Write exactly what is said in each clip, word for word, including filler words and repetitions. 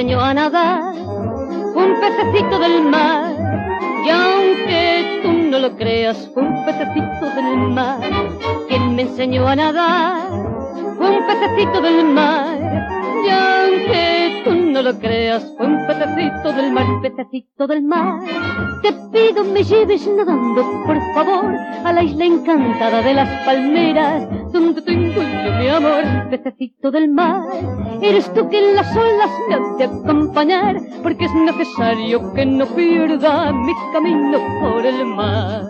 enseñó a nadar, fue un pececito del mar. Y aunque tú no lo creas, fue un pececito del mar. Quien me enseñó a nadar fue un pececito del mar. Y aunque tú no lo creas, fue un pececito del mar, pececito del mar. Te pido me lleves nadando, por favor, a la isla encantada de las palmeras, donde tengo yo mi amor, pececito del mar. Eres tú quien en las olas me has de acompañar, porque es necesario que no pierda mi camino por el mar.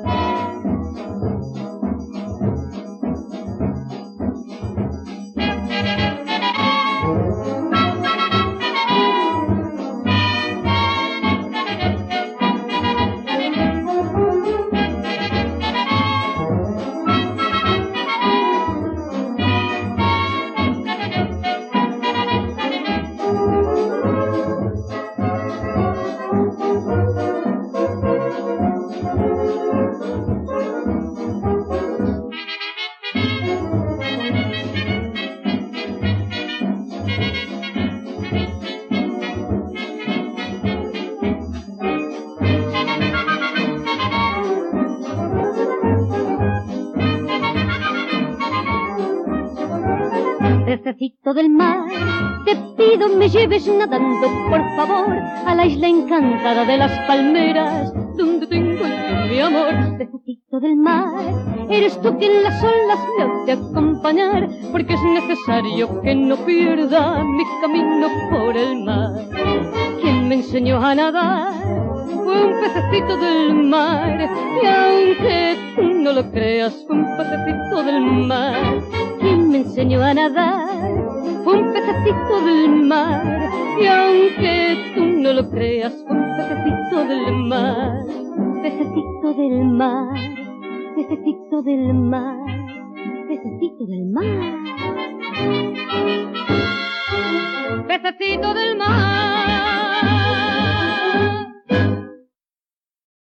Pececito del mar, te pido me lleves nadando, por favor, a la isla encantada de las palmeras, donde tengo yo mi amor, pececito del mar. Eres tú quien en las olas me has de acompañar, porque es necesario que no pierda mi camino por el mar. Quien me enseñó a nadar fue un pececito del mar, y aunque tú no lo creas, fue un pececito del mar. Quien me enseñó a nadar fue un pececito del mar, y aunque tú no lo creas, fue un pececito del mar, pececito del mar, pececito del mar, pececito del mar.